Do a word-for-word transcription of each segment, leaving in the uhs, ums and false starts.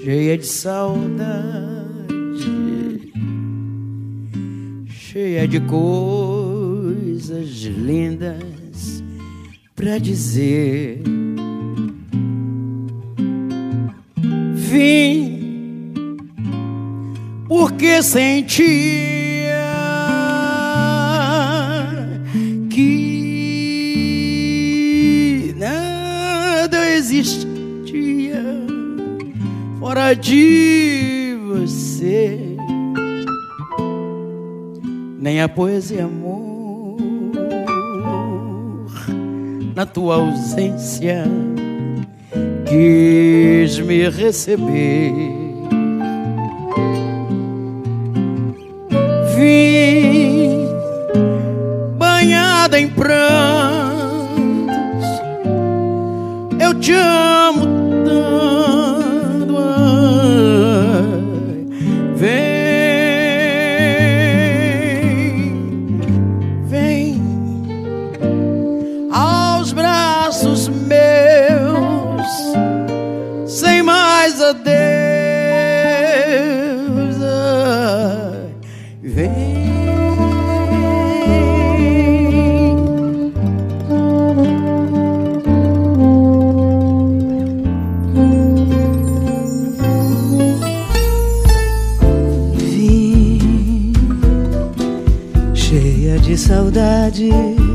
cheia de saudade, cheia de coisas lindas pra dizer. Vim porque sentia que nada existia fora de você, nem a poesia, amor, na tua ausência quis me receber. Vim banhada em prantos, eu te amo tanto, ai, vem, vem aos braços meus, sem mais adeus, ai, vem. Vim cheia de saudade,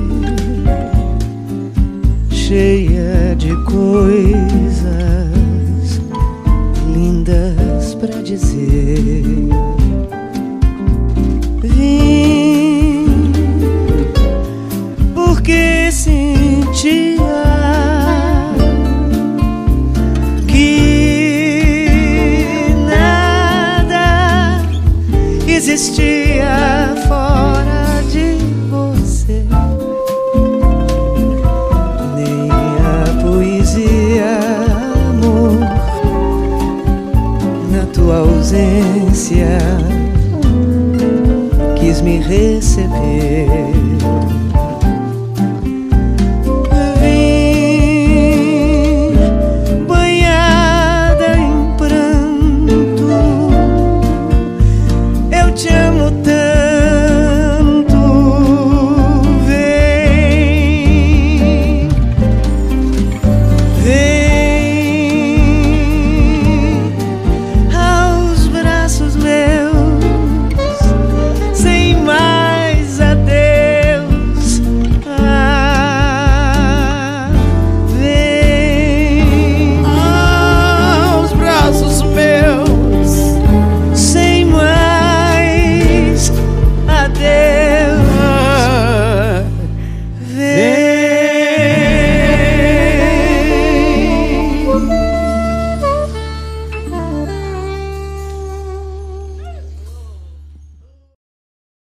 cheia de coisas lindas pra dizer. Vim porque sentia que nada existia fora de você, nem a poesia, amor, na tua ausência quis me receber.